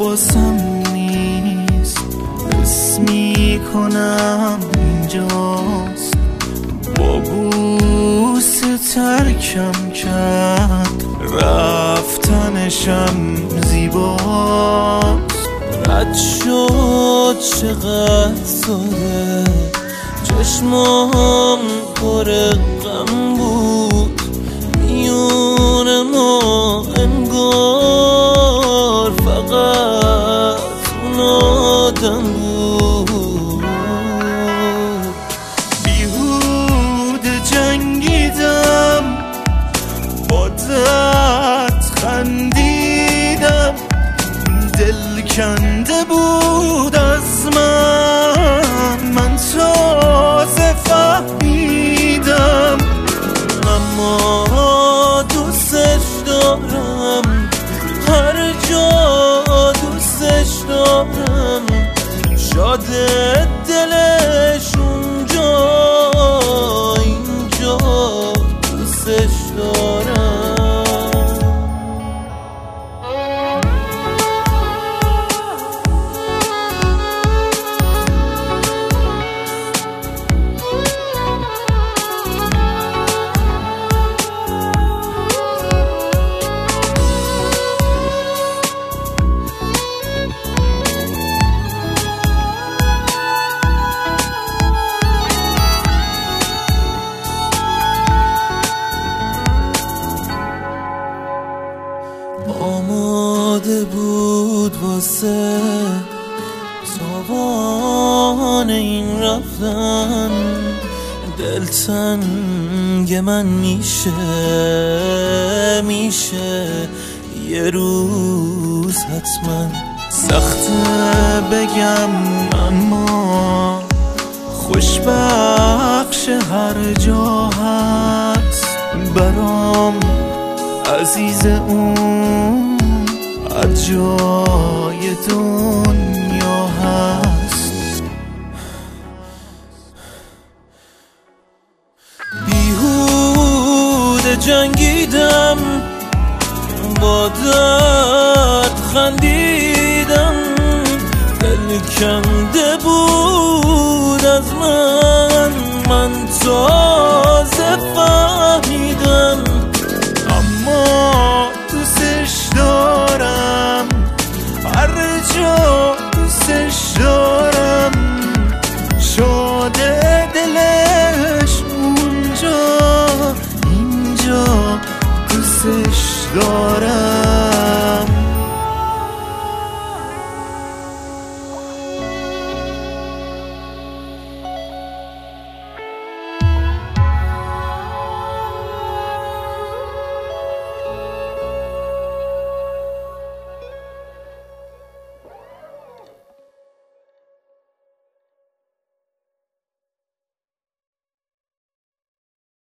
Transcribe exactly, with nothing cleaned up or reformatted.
حواسم نیست، حس میکنم اینجاست. با بوسه ترکم کرد، رفتنشم زیباست. رد شد چقدر ساده، چشمام پر غم بود. میون ما انگار فقط اون آدم بود. بیهوده جنگیدم، با درد خندیدم. دل کنده بود از من، من تازه فهمیدم. اما دوستش دارم، هر جا دوستش دارم. شاد دلش اونجا، اینجا دوستش دارم. آماده بود واسه تاوان این رفتن. دلتنگ من میشه میشه یه روز حتما. سخته بگم اما خوشبخش هر جا هست. برام عزیز اون از جای دنیا هست. بیهوده جنگیدم، با درد خندیدم. دل کنده بود از من، من تو